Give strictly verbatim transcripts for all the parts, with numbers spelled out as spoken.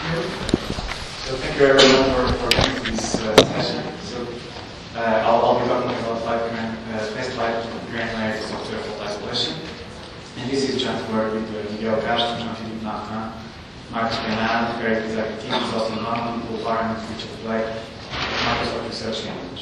So thank you everyone for, for coming to this uh, session. So uh, I'll, I'll be talking about five grand, uh, best five granularity software fault isolation. And this is joint work with uh, Miguel Castro, Jean-Philippe Martin, Marcos Penado, Eric Zagatini, Austin Long, Paul Barman, Richard Blake, Microsoft Research Language.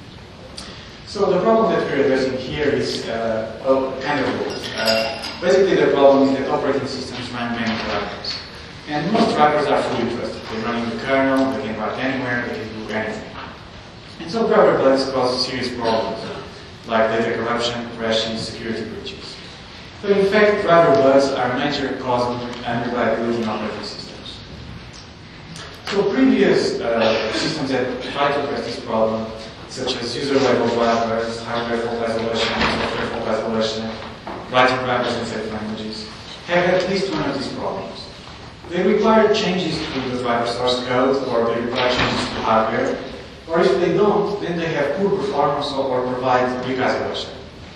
So the problem that we're addressing here is uh, well, kind of rules. Uh, basically the problem is that operating systems run many drivers. And most drivers are fully trusted. They run in the kernel, they can write anywhere, they can do anything. And so driver bugs cause serious problems, like data corruption, crashes, security breaches. So in fact, driver bugs are a major cause of unreliability in operating systems. So previous uh, systems that try to address this problem, such as user-level drivers, hardware fault isolation, software fault isolation, writing drivers in safe languages, have at least one of these problems. They require changes to the driver source code, or they require changes to hardware, or if they don't, then they have poor performance or provide weak isolation.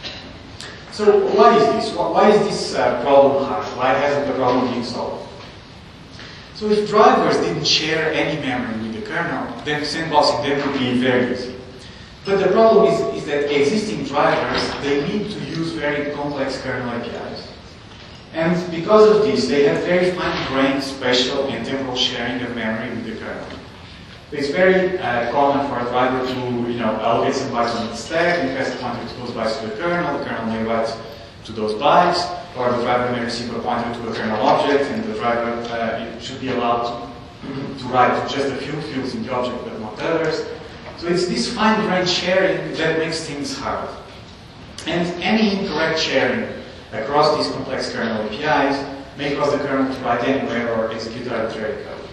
So why is this? Why is this uh, problem hard? Why hasn't the problem been solved? So if drivers didn't share any memory with the kernel, then sandboxing them would be very easy. But the problem is, is that existing drivers, they need to use very complex kernel A P Is. And because of this, they have very fine-grained spatial and temporal sharing of memory with the kernel. It's very uh, common for a driver to, you know, allocate some bytes on the stack and pass the pointer to those bytes to the kernel. The kernel may write to those bytes, or the driver may receive a pointer to a kernel object, and the driver uh, should be allowed to, to write to just a few fields in the object, but not others. So it's this fine-grained sharing that makes things hard. And any incorrect sharing across these complex kernel A P Is may cause the kernel to write anywhere or execute arbitrary code.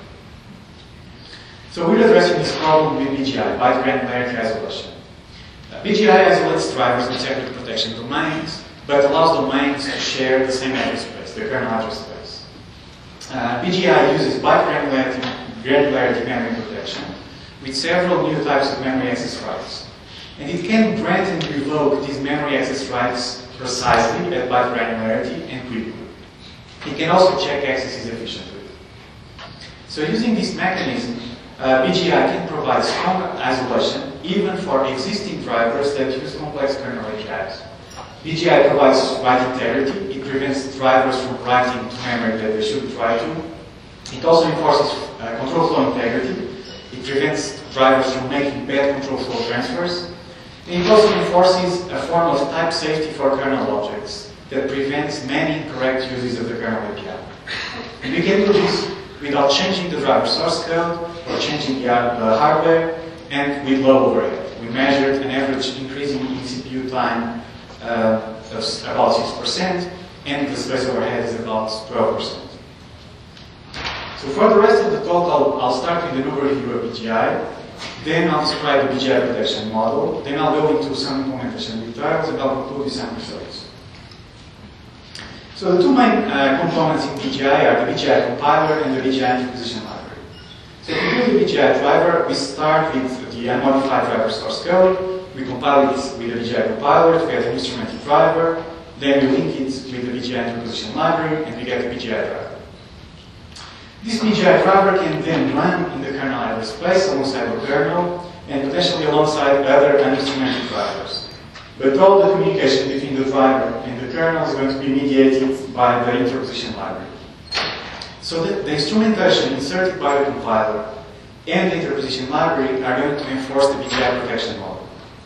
So we're addressing this problem with B G I, byte granularity isolation. Uh, B G I isolates drivers in separate protection domains, but allows domains to share the same address space, the kernel address space. Uh, B G I uses byte granularity, granularity memory protection with several new types of memory access rights. And it can grant and revoke these memory access rights precisely at byte granularity and quickly. It can also check accesses efficiently. So using this mechanism, uh, B G I can provide strong isolation even for existing drivers that use complex kernel A P Is. B G I provides write integrity. It prevents drivers from writing to memory that they shouldn't write to. It also enforces uh, control flow integrity. It prevents drivers from making bad control flow transfers. And it also enforces a form of type safety for kernel objects that prevents many incorrect uses of the kernel A P I. And we can do this without changing the driver source code or changing the, the hardware, and with low overhead. We measured an average increase in C P U time uh, of about six percent, and the space overhead is about twelve percent. So for the rest of the talk, I'll, I'll start with an overview of B G I. Then I'll describe the B G I protection model. Then I'll go into some implementation details, and I'll conclude with some results. So the two main uh, components in B G I are the B G I compiler and the B G I interposition library. So to build the B G I driver, we start with the unmodified driver source code. We compile it with the B G I compiler to get an instrumented driver. Then we link it with the B G I interposition library, and we get the B G I driver. This B G I driver can then run in the kernel address space alongside the kernel and potentially alongside other uninstrumented drivers. But all the communication between the driver and the kernel is going to be mediated by the interposition library. So the, the instrumentation inserted by the compiler and the interposition library are going to enforce the B G I protection model.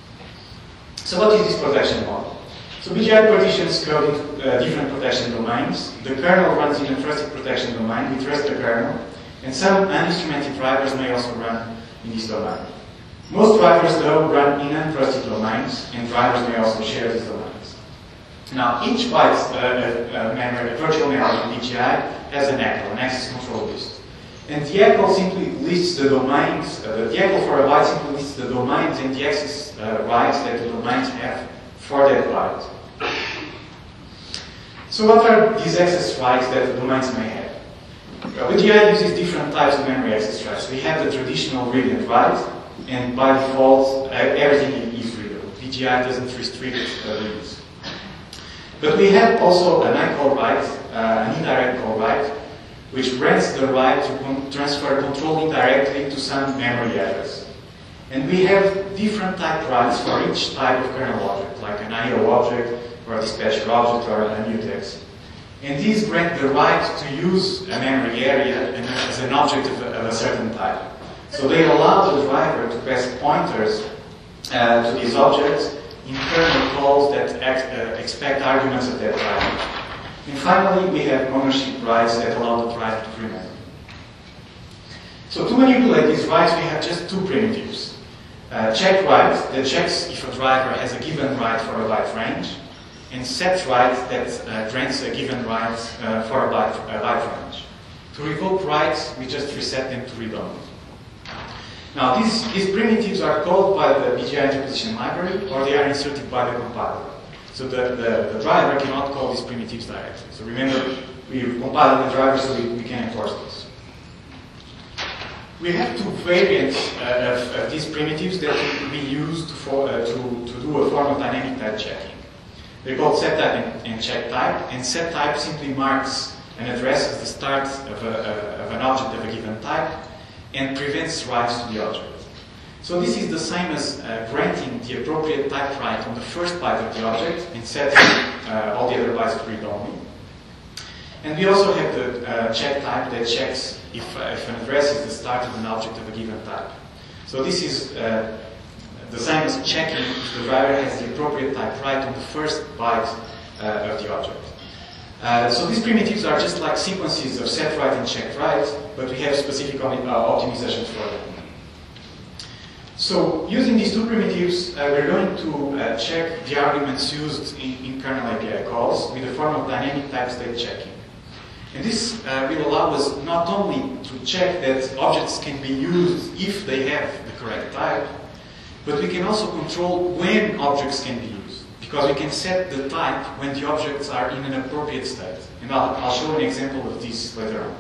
So what is this protection model? So B G I partitions code into uh, different protection domains. The kernel runs in a trusted protection domain. We trust the kernel. And some uninstrumented drivers may also run in this domain. Most drivers, though, run in untrusted domains, and drivers may also share these domains. Now, each byte uh, uh, memory, a virtual memory in B G I has an E C L, an access control list. And the E C L simply lists the domains, uh, the E C L for a byte simply lists the domains and the access uh, rights that the domains have for that byte. So what are these access rights that the domains may have? Uh, B G I uses different types of memory access rights. We have the traditional read and write, and by default, uh, everything is readable. B G I doesn't restrict uh, reads. But we have also an I call write, uh, an indirect call write, which grants the right to con transfer control indirectly to some memory address. And we have different type rights for each type of kernel object, like an I O object, or a dispatcher object, or a mutex. And these grant the right to use a memory area as an object of a, of a certain type. So they allow the driver to pass pointers uh, to these objects in kernel calls that ex uh, expect arguments of that type. And finally, we have ownership rights that allow the driver to remember. So to manipulate these rights, we have just two primitives. Uh, check right that checks if a driver has a given right for a byte range, and set right that uh, grants a given right uh, for a byte, a byte range. To revoke rights, we just reset them to read-only. Now, these, these primitives are called by the B G I interposition library, or they are inserted by the compiler. So the, the, the driver cannot call these primitives directly. So remember, we compile the driver so we, we can enforce this. We have two variants uh, of, of these primitives that can be used for, uh, to, to do a form of dynamic type checking. They're called set type and, and check type, and set type simply marks an address as the start of, a, uh, of an object of a given type and prevents writes to the object. So this is the same as uh, granting the appropriate type right on the first byte of the object and setting uh, all the other bytes to read-only. And we also have the uh, check type that checks if, uh, if an address is the start of an object of a given type. So this is uh, the same as checking if the driver has the appropriate type right on the first byte uh, of the object. Uh, so these primitives are just like sequences of set right and check right, but we have specific uh, optimizations for them. So using these two primitives, uh, we're going to uh, check the arguments used in, in kernel A P I calls with a form of dynamic type state checking. And this uh, will allow us not only to check that objects can be used if they have the correct type, but we can also control when objects can be used, because we can set the type when the objects are in an appropriate state. And I'll, I'll show an example of this later on.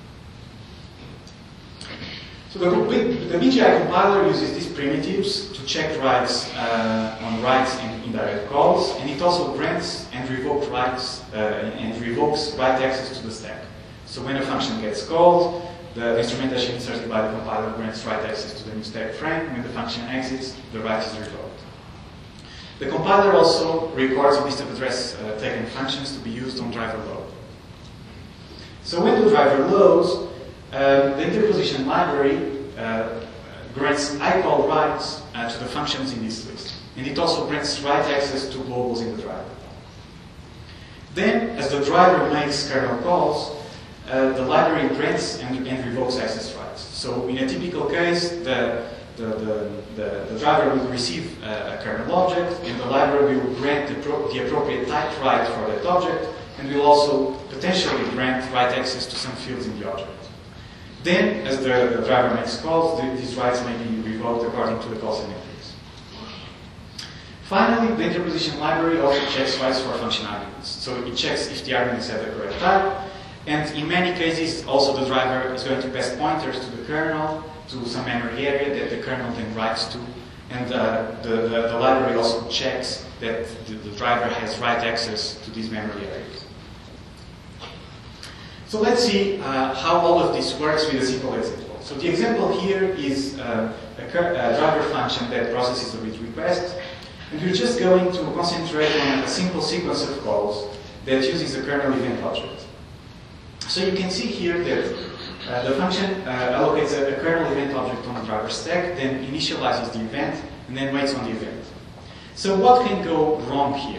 So the, the B G I compiler uses these primitives to check writes uh, on writes and indirect calls, and it also grants and revokes writes uh, and revokes write access to the stack. So when a function gets called, the instrumentation inserted by the compiler grants write access to the new stack frame. When the function exits, the write is revoked. The compiler also records a list of address uh, taken functions to be used on driver load. So when the driver loads, Uh, the interposition library uh, grants I call writes uh, to the functions in this list. And it also grants write access to globals in the driver. Then, as the driver makes kernel calls, uh, the library grants and, and revokes access rights. So in a typical case, the, the, the, the, the driver will receive uh, a kernel object, and the library will grant the, pro the appropriate type right for that object, and will also potentially grant write access to some fields in the object. Then, as the, the driver makes calls, the, these rights may be revoked according to the call symmetrics. Finally, the interposition library also checks rights for function arguments. So it checks if the arguments have the correct type, and in many cases, also the driver is going to pass pointers to the kernel, to some memory area that the kernel then writes to, and uh, the, the, the library also checks that the, the driver has write access to these memory areas. So let's see uh, how all of this works with a simple example. So the example here is uh, a, a driver function that processes a read request, and we're just going to concentrate on a simple sequence of calls that uses a kernel event object. So you can see here that uh, the function uh, allocates a, a kernel event object on the driver stack, then initializes the event, and then waits on the event. So what can go wrong here?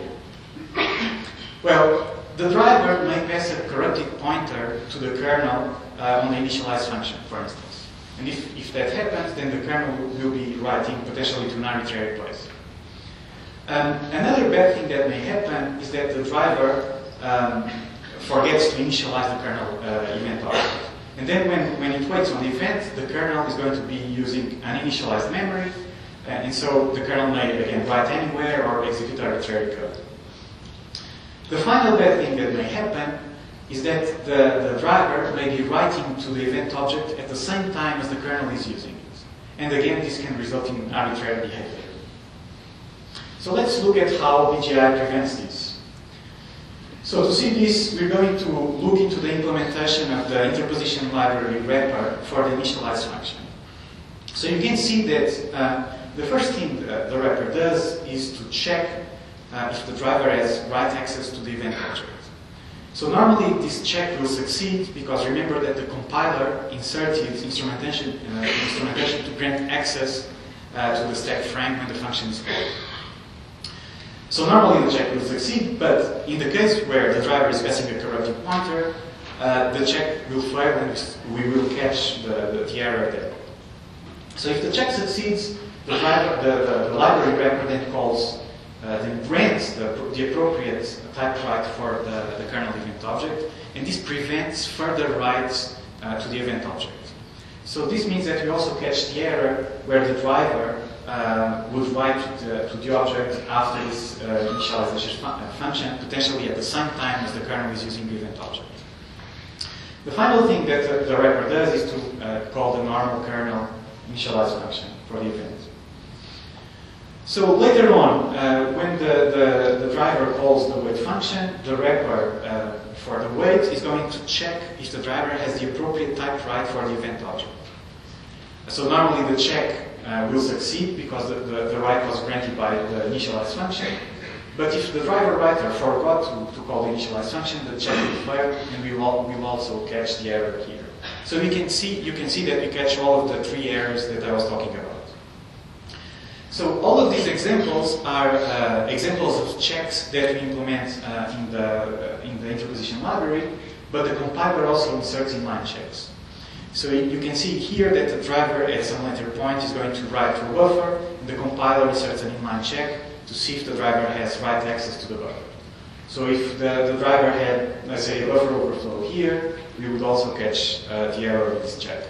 Well, the driver may pass a corrupted pointer to the kernel uh, on the initialized function, for instance. And if, if that happens, then the kernel will, will be writing potentially to an arbitrary place. Um, another bad thing that may happen is that the driver um, forgets to initialize the kernel uh, event object. And then when, when it waits on the event, the kernel is going to be using an initialized memory, uh, and so the kernel may, again, write anywhere or execute arbitrary code. The final bad thing that may happen is that the, the driver may be writing to the event object at the same time as the kernel is using it. And again, this can result in arbitrary behavior. So let's look at how B G I prevents this. So to see this, we're going to look into the implementation of the interposition library wrapper for the initialize function. So you can see that uh, the first thing the, the wrapper does is to check uh, if the driver has write access to the event object. So normally this check will succeed because remember that the compiler inserted instrumentation, uh, instrumentation to grant access uh, to the stack frame when the function is called. So normally the check will succeed, but in the case where the driver is passing a corrupted pointer, uh, the check will fail and we will catch the, the, the error there. So if the check succeeds, the, driver, the, the, the library wrapper then calls, uh, then grants the, the appropriate type write for the, the kernel event object, and this prevents further writes uh, to the event object. So this means that we also catch the error where the driver uh, would write to the, to the object after this uh, initialization fun function, potentially at the same time as the kernel is using the event object. The final thing that the, the wrapper does is to uh, call the normal kernel initialize function for the event. So later on, uh, when the, the, the driver calls the wait function, the wrapper uh, for the wait is going to check if the driver has the appropriate type write for the event object. So normally the check uh, will succeed because the, the, the write was granted by the initialize function. But if the driver writer forgot to, to call the initialize function, the check will fail, and we will we'll also catch the error here. So we can see, you can see that we catch all of the three errors that I was talking about. So all of these examples are uh, examples of checks that we implement uh, in, the, uh, in the interposition library, but the compiler also inserts inline checks. So you can see here that the driver at some later point is going to write to a buffer, and the compiler inserts an inline check to see if the driver has write access to the buffer. So if the, the driver had, let's say, a buffer overflow here, we would also catch uh, the error of this check.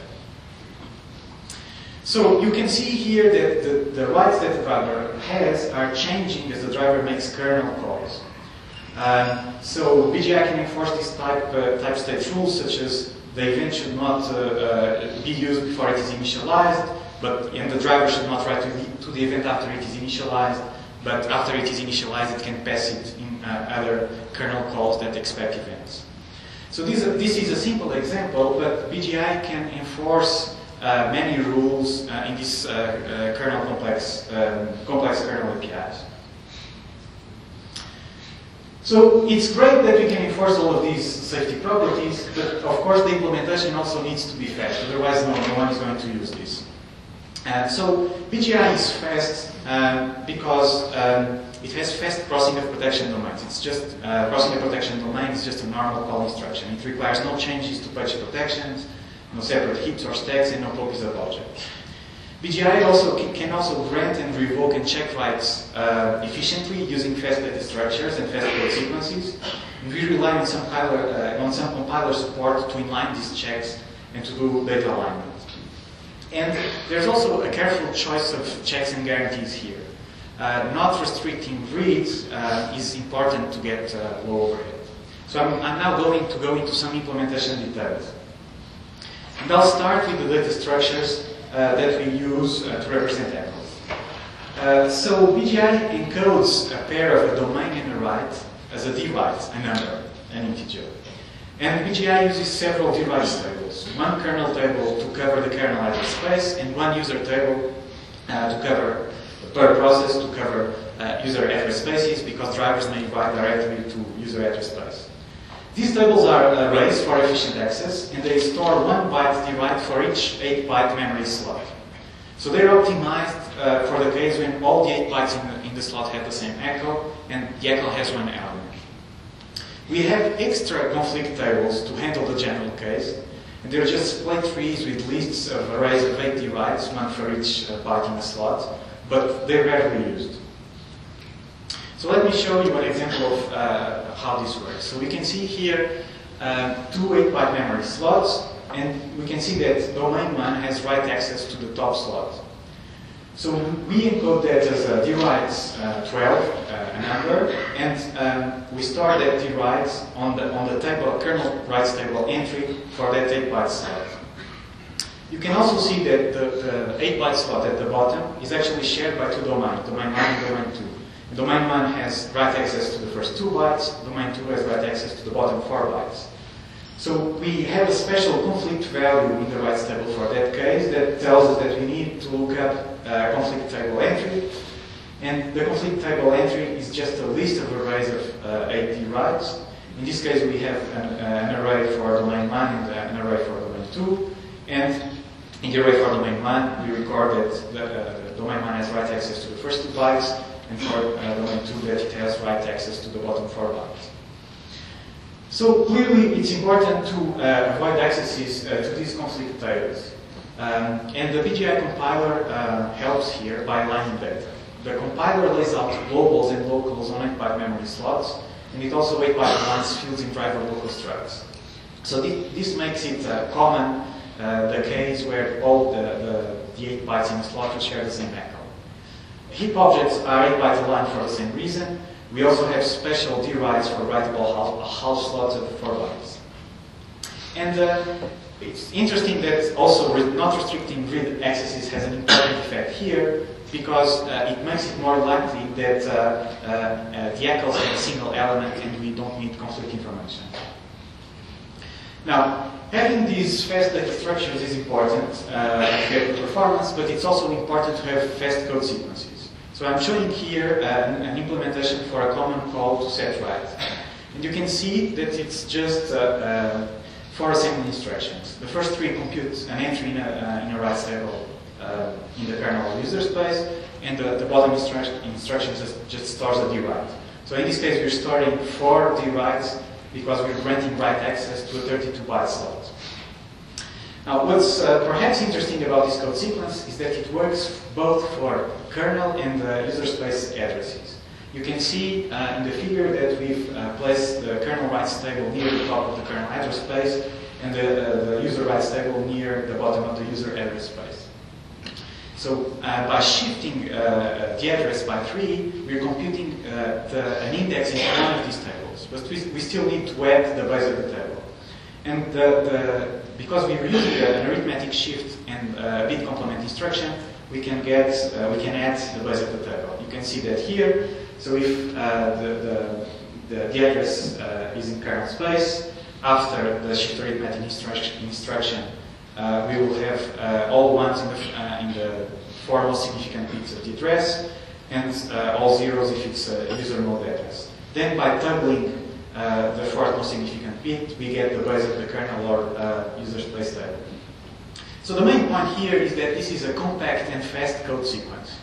So you can see here that the, the writes that the driver has are changing as the driver makes kernel calls. Um, so B G I can enforce these type, uh, type state rules, such as the event should not uh, uh, be used before it is initialized, but and the driver should not write to the, to the event after it is initialized, but after it is initialized, it can pass it in uh, other kernel calls that expect events. So this, uh, this is a simple example, but B G I can enforce uh, many rules uh, in this uh, uh, kernel complex, um, complex kernel A P Is. So it's great that we can enforce all of these safety properties, but of course the implementation also needs to be fast, otherwise no, no one is going to use this. Uh, so B G I is fast um, because um, it has fast crossing of protection domains. It's just uh, crossing of protection domain is just a normal call instruction. It requires no changes to page protections, no separate heaps or stacks, and no copies of objects. B G I also can, can also grant and revoke and check writes uh, efficiently using fast data structures and fast code sequences. And we rely on some compiler, uh, on some compiler support to inline these checks and to do data alignment. And there's also a careful choice of checks and guarantees here. Uh, not restricting reads uh, is important to get uh, low overhead. So I'm, I'm now going to go into some implementation details. And I'll start with the data structures uh, that we use uh, to represent echoes. Uh, so B G I encodes a pair of a domain and a write as a dwrite, a number, an integer. And B G I uses several dwrites tables. One kernel table to cover the kernel address space, and one user table uh, to cover, per process to cover uh, user address spaces, because drivers may write directly to user address space. These tables are arrays for efficient access, and they store one byte dwrite for each eight byte memory slot. So they're optimized uh, for the case when all the eight bytes in the, in the slot have the same echo, and the echo has one element. We have extra conflict tables to handle the general case, and they're just split trees with lists of arrays of eight dwrites, one for each uh, byte in the slot, but they're rarely used. So let me show you an example of uh, how this works. So we can see here uh, two eight byte memory slots, and we can see that domain one has write access to the top slot. So we encode that as a dwrite uh, twelve, uh, a number, and um, we store that dwrite on the on the table kernel writes table entry for that eight byte slot. You can also see that the, the eight byte slot at the bottom is actually shared by two domains, domain one and domain two. Domain one has write access to the first two bytes, domain two has write access to the bottom four bytes. So we have a special conflict value in the writes table for that case that tells us that we need to look up a conflict table entry. And the conflict table entry is just a list of arrays of uh, eight D writes. In this case, we have an, uh, an array for domain one and uh, an array for domain two. And in the array for domain one, we record that the, uh, domain one has write access to the first two bytes, and for uh, domain two that it has write access to the bottom four bytes. So clearly, it's important to uh, avoid accesses uh, to these conflict tables. Um, and the B G I compiler uh, helps here by aligning data. The compiler lays out globals and locals on eight byte memory slots, and it also eight byte aligns fields in driver local structs. So th this makes it uh, common, uh, the case where all the, the, the eight bytes in the slot will share the same echo. Heap objects are eight byte aligned for the same reason. We also have special D writes for writable half, half slots of four bytes. And uh, it's interesting that also re not restricting grid accesses has an important effect here, because uh, it makes it more likely that uh, uh, uh, the echoes have a single element and we don't need conflict information. Now, having these fast data structures is important uh, to get the performance, but it's also important to have fast code sequences. So I'm showing here uh, an, an implementation for a common call to set write. And you can see that it's just uh, uh, four assembly instructions. The first three compute an entry in a, uh, in a write table uh, in the kernel user space, and the, the bottom instru instruction just, just stores a D write. So in this case, we're storing four D writes because we're granting write access to a thirty-two byte slot. Now, what's uh, perhaps interesting about this code sequence is that it works both for kernel and uh, user space addresses. You can see uh, in the figure that we've uh, placed the kernel writes table near the top of the kernel address space and the, uh, the user writes table near the bottom of the user address space. So uh, by shifting uh, the address by three, we're computing uh, the, an index in one of these tables, but we, we still need to add the base of the table. And the, the, because we're using an arithmetic shift and a bit complement instruction, we can get, uh, we can add the base of the table. You can see that here. So if uh, the, the, the, the address uh, is in kernel space, after the shift arithmetic instruction, instruction uh, we will have uh, all ones in the, uh, in the four most significant bits of the address, and uh, all zeros if it's a user mode address. Then by doubling Uh, the fourth most significant bit, we get the base of the kernel or uh, user space table. So the main point here is that this is a compact and fast code sequence.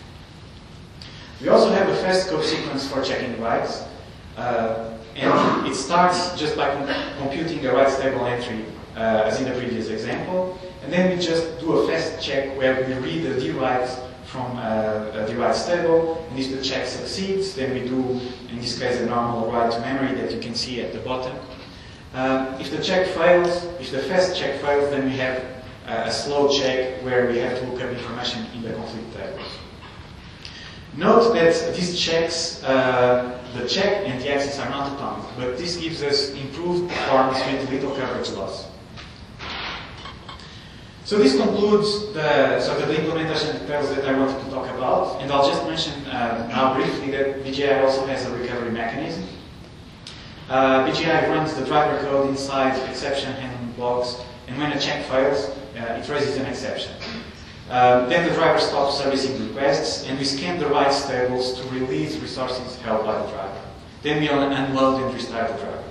We also have a fast code sequence for checking writes, uh, and it starts just by com computing a writes table entry, uh, as in the previous example, and then we just do a fast check where we read the D writes from uh, a D writes table, and if the check succeeds, then we do, in this case, a normal write to memory that you can see at the bottom. Uh, if the check fails, if the fast check fails, then we have uh, a slow check where we have to look up information in the conflict tables. Note that these checks, uh, the check and the access are not atomic, but this gives us improved performance with little coverage loss. So this concludes the, so the implementation details that I wanted to talk about, and I'll just mention uh, now briefly that B G I also has a recovery mechanism. Uh, B G I runs the driver code inside exception handling blocks, and when a check fails, uh, it raises an exception. Uh, then the driver stops servicing requests, and we scan the writes tables to release resources held by the driver. Then we unload and restart the driver.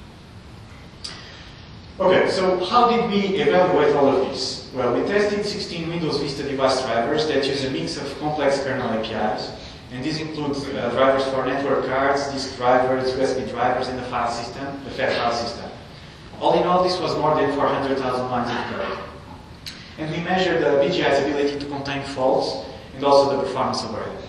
Okay, so how did we evaluate all of this? Well, we tested sixteen Windows Vista device drivers that use a mix of complex kernel A P Is, and these include uh, drivers for network cards, disk drivers, U S B drivers, and the file system, the Fat file system. All in all, this was more than four hundred thousand lines of code. And we measured the B G I's ability to contain faults and also the performance of array.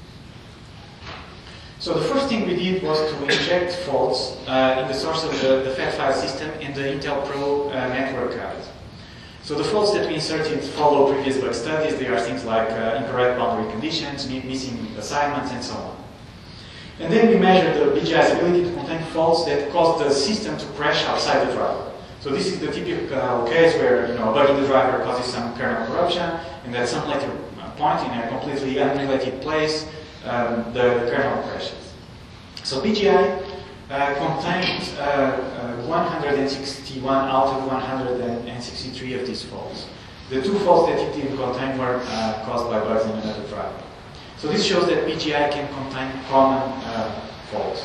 So the first thing we did was to inject faults uh, in the source of the, the Fat file system and the Intel Pro uh, network card. So the faults that we inserted follow previous bug studies. They are things like uh, incorrect boundary conditions, missing assignments, and so on. And then we measured the B G I's ability to contain faults that cause the system to crash outside the driver. So this is the typical case where, you know, a bug in the driver causes some kernel corruption, and at some later point in a completely unrelated place, um, the kernel crashes. So P G I uh, contained uh, uh, one hundred sixty-one out of one hundred sixty-three of these faults. The two faults that it didn't contain were uh, caused by bugs in another driver. So this shows that P G I can contain common uh, faults.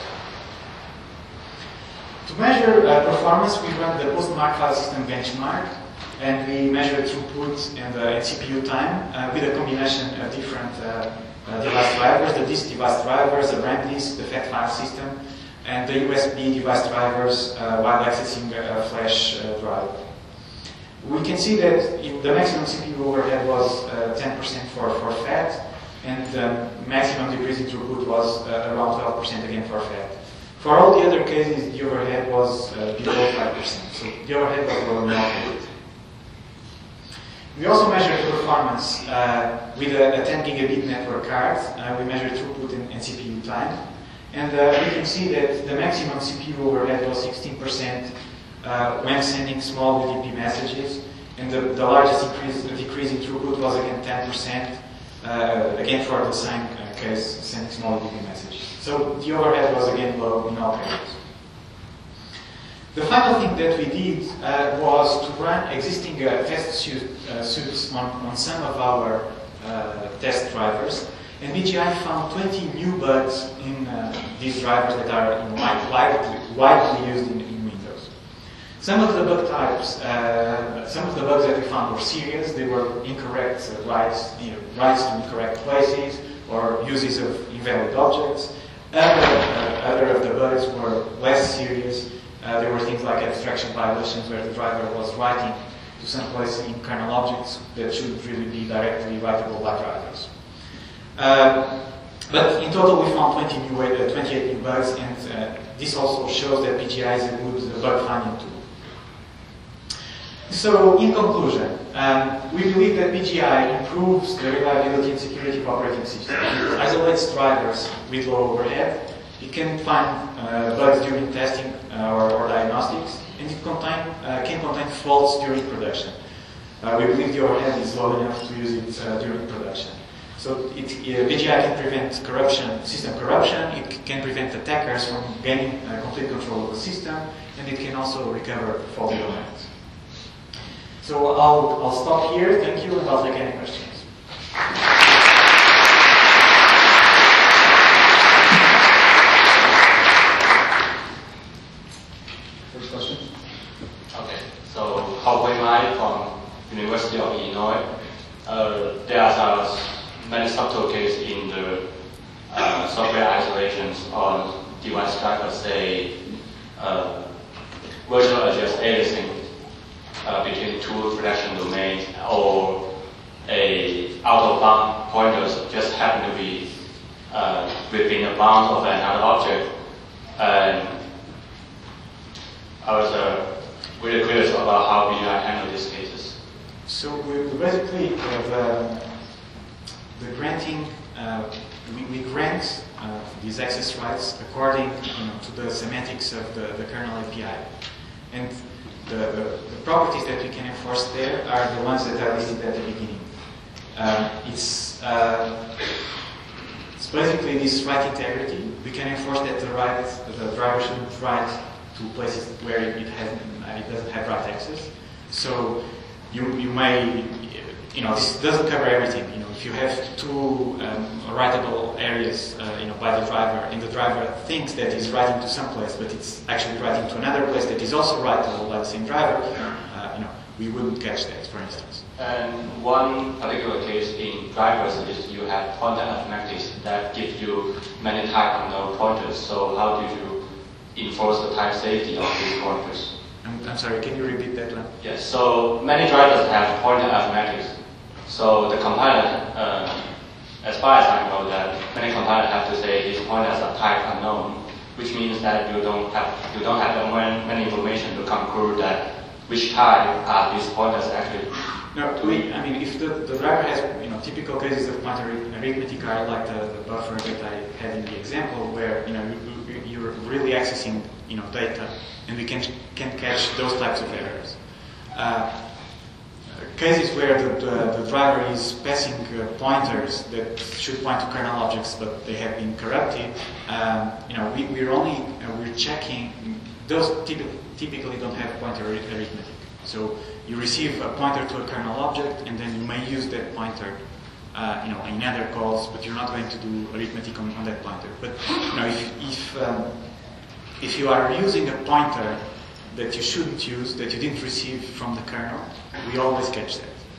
To measure uh, performance, we run the post-Mark file system benchmark, and we measure throughput and, uh, and C P U time uh, with a combination of different uh, uh, device drivers, the disk device drivers, the RAM disk, the FAT file system, and the U S B device drivers uh, while accessing a, a flash uh, drive. We can see that in the maximum C P U overhead was uh, ten percent for, for FAT, and the maximum decreasing throughput was uh, around twelve percent again for FAT. For all the other cases, the overhead was uh, below five percent, so the overhead was low enough. We also measured performance uh, with a, a ten gigabit network card. Uh, we measured throughput and, and C P U time. And uh, we can see that the maximum C P U overhead was sixteen percent uh, when sending small U D P messages. And the, the largest increase, the decrease in throughput was again ten percent, uh, again for the same uh, case, sending small U D P messages. So the overhead was again low in all cases. The final thing that we did uh, was to run existing uh, test suit, uh, suits on, on some of our uh, test drivers, and B G I found twenty new bugs in uh, these drivers that are in wide, widely, widely used in, in Windows. Some of the bug types, uh, some of the bugs that we found were serious. They were incorrect uh, writes, you know, writes to incorrect places or uses of invalid objects. Other, uh, other of the bugs were less serious. Uh, there were things like abstraction violations where the driver was writing to some place in kernel objects that shouldn't really be directly writable by drivers. Uh, but in total we found twenty new, uh, twenty-eight new bugs, and uh, this also shows that P G I is a good uh, bug finding tool. So in conclusion, um, we believe that P G I improves the reliability and security of operating systems. It isolates drivers with low overhead. It can find uh, bugs during testing uh, or, or diagnostics, and it contain, uh, can contain faults during production. Uh, we believe the overhead is low enough to use it uh, during production. So it, uh, P G I can prevent corruption, system corruption. It can prevent attackers from gaining uh, complete control of the system, and it can also recover faulty domains. So I'll, I'll stop here. Thank you, and I'll take any questions. First question. Okay. So Hao Hui Mai from University of Illinois. Uh, there are many subtle cases in the uh, software isolations on device drivers, say uh, virtual address aliasing uh, between two production domains, or a out-of-bound pointers just happen to be uh, within the bounds of another object. And I was uh, really curious about how P G I handle these cases. So we basically have uh, the granting. Uh, we, we grant uh, these access rights according you know, to the semantics of the, the kernel A P I, and the, the, the properties that we can enforce there are the ones that are listed at the beginning. Um, it's uh, it's basically this write integrity. We can enforce that the right the driver shouldn't write to places where it has it doesn't have write access. So you you may you know this doesn't cover everything. You know if you have two um, writable areas uh, you know by the driver, and the driver thinks that he's writing to some place, but it's actually writing to another place that is also writable by the same driver. Uh, you know we wouldn't catch that, for instance. And one particular case in drivers is you have pointer arithmetics that give you many type unknown pointers. So how do you enforce the type safety of these pointers? I'm, I'm sorry, can you repeat that one? Yes, so many drivers have pointer arithmetics. So the compiler, uh, as far as I know, that many compilers have to say these pointers are type unknown, which means that you don't have you don't have many information to conclude that which type are these pointers actually. No, we, I mean, if the, the driver has, you know, typical cases of pointer arithmetic are like the, the buffer that I had in the example, where, you know, you, you're really accessing, you know, data, and we can can catch those types of errors. Uh, cases where the, the, the driver is passing uh, pointers that should point to kernel objects, but they have been corrupted, um, you know, we, we're only uh, we're checking. Those typically, typically don't have pointer arithmetic. So you receive a pointer to a kernel object, and then you may use that pointer, uh, you know, in other calls, but you're not going to do arithmetic on, on that pointer. But you know, if if, um, if you are using a pointer that you shouldn't use, that you didn't receive from the kernel, we always catch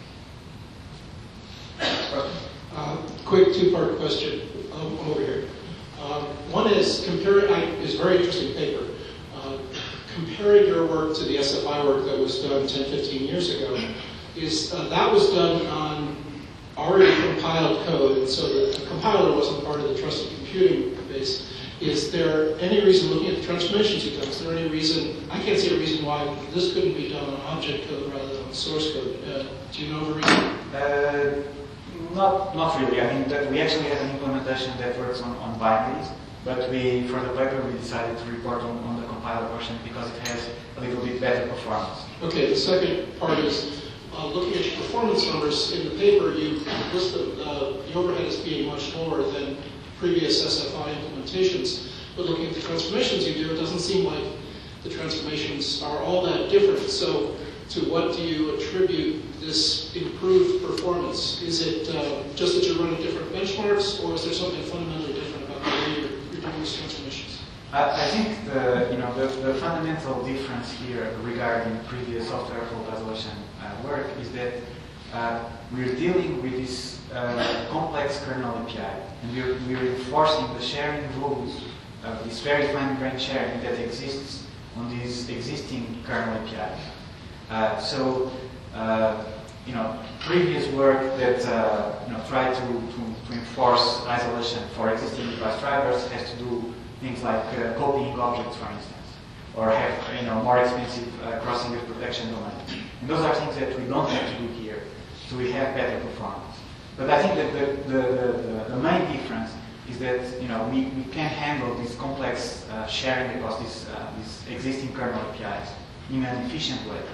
that. Uh, quick two-part question um, over here. Um, one is comparing. Is a very interesting paper. Uh, comparing your work to the S F I work that was done ten, fifteen years ago, is uh, that was done on already compiled code, and so the compiler wasn't part of the trusted computing base. Is there any reason, looking at the transformations you've done, is there any reason, I can't see a reason why this couldn't be done on object code rather than on source code. Uh, do you know of a reason? Uh, not, not really. I mean, that we actually have an implementation that works on, on binaries, but we, for the paper, we decided to report on, on the compiler version because it has a little bit better performance. Okay, the second part is, uh, looking at your performance numbers in the paper, you listed uh, the overhead as being much lower than previous S F I implementations, but looking at the transformations you do, it doesn't seem like the transformations are all that different. So to what do you attribute this improved performance? Is it uh, just that you're running different benchmarks, or is there something fundamentally different about the way you're, you're doing these transformations? I, I think the, you know, the, the fundamental difference here regarding previous software fault isolation uh, work is that uh, we're dealing with this uh, complex kernel A P I, and we're, we're enforcing the sharing rules of this very fine-grained sharing that exists on these existing kernel A P Is. Uh, so, uh, you know, previous work that uh, you know tried to, to, to enforce isolation for existing device drivers has to do things like uh, copying objects, for instance, or have you know more expensive uh, crossing of protection domains. And those are things that we don't have to do here, so we have better performance. But I think that the, the, the, the main difference is that you know we, we can handle this complex uh, sharing across these, uh, these existing kernel A P Is in an efficient way.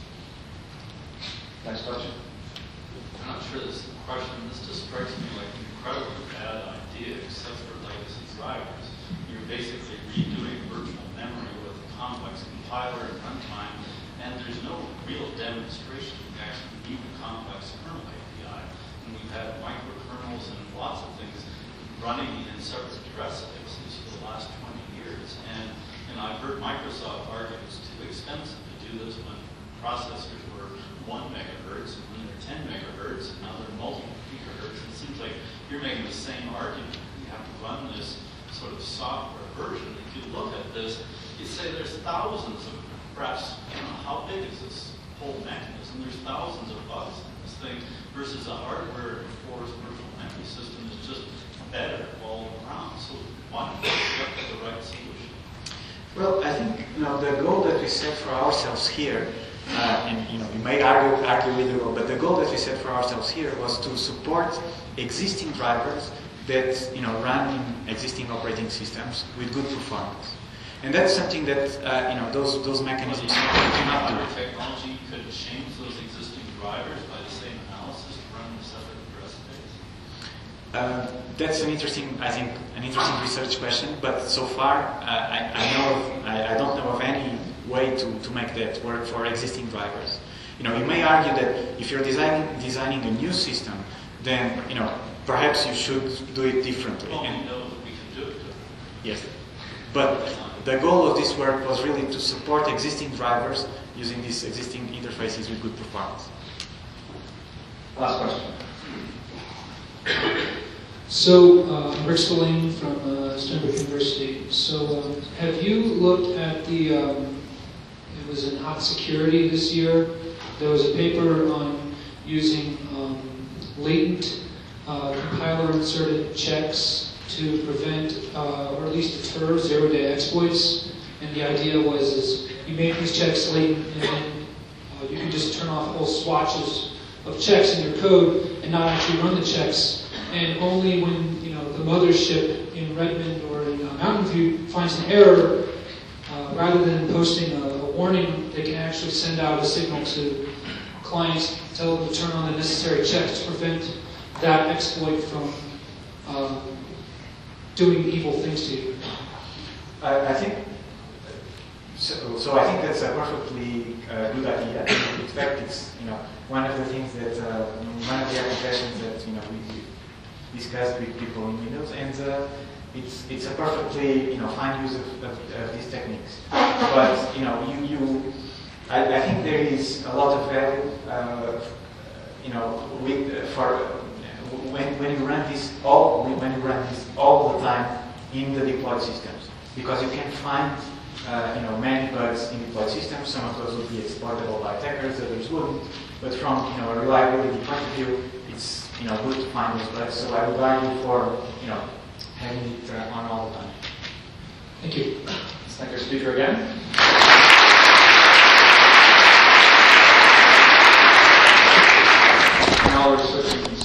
Next question. I'm not sure this is the question. This just strikes me like an incredibly bad idea, except for legacy drivers. You're basically redoing virtual memory with a complex compiler at runtime, and there's no real demonstration you actually need a complex kernel A P I. And we've had microkernels and lots of things running in separate address spaces for the last twenty years. And, and I've heard Microsoft argue it's too expensive to do this when processors were one megahertz, and when they're ten megahertz, and now they're multiple gigahertz. It seems like you're making the same argument. You have to run this sort of software version. If you look at this, you say there's thousands of, perhaps, you know, how big is this whole mechanism? There's thousands of bugs in this thing, versus a hardware-enforced virtual memory system is just better all around. So why don't we get to the right solution? Well, I think you know the goal that we set for ourselves here, uh, and you know we may argue argue with the goal, but the goal that we set for ourselves here was to support existing drivers that you know run in existing operating systems with good performance, and that's something that uh, you know those those mechanisms cannot do. Technology could change those existing drivers by the same analysis to run in a separate address space. Uh, that's an interesting, I think, an interesting research question. But so far, uh, I, I know of, I, I don't know of any way to, to make that work for existing drivers. You know, you may argue that if you're designing designing a new system, then you know perhaps you should do it differently. Well, and, we know that we can do it differently. Yes, but the goal of this work was really to support existing drivers using these existing interfaces with good performance. Last question. So, uh, Rick Spillane from uh, Sternberg University. So, um, have you looked at the, um, it was in Hot Security this year, there was a paper on using um, latent uh, compiler-inserted checks to prevent, uh, or at least deter zero-day exploits. And the idea was is you make these checks latent, and then uh, you can just turn off whole swatches of checks in your code and not actually run the checks. And only when you know the mothership in Redmond or in uh, Mountain View finds an error, uh, rather than posting a, a warning, they can actually send out a signal to clients, tell them to turn on the necessary checks to prevent that exploit from um, doing evil things to you? I, I think so. So I think that's a perfectly uh, good idea. In fact, it's you know one of the things that uh, one of the applications that you know we, we discussed with people in Windows, and uh, it's it's a perfectly you know fine use of, of, of these techniques. But you know you you I, I think there is a lot of value uh, you know with uh, for uh, when when you run this all when you run this all the time in the deployed systems, because you can find uh, you know many bugs in deployed systems. Some of those would be exploitable by attackers, others wouldn't. But from you know a reliability point of view, it's you know good to find those bugs. So I would argue for you know having it uh, on all the time. Thank you. Let's thank our speaker again.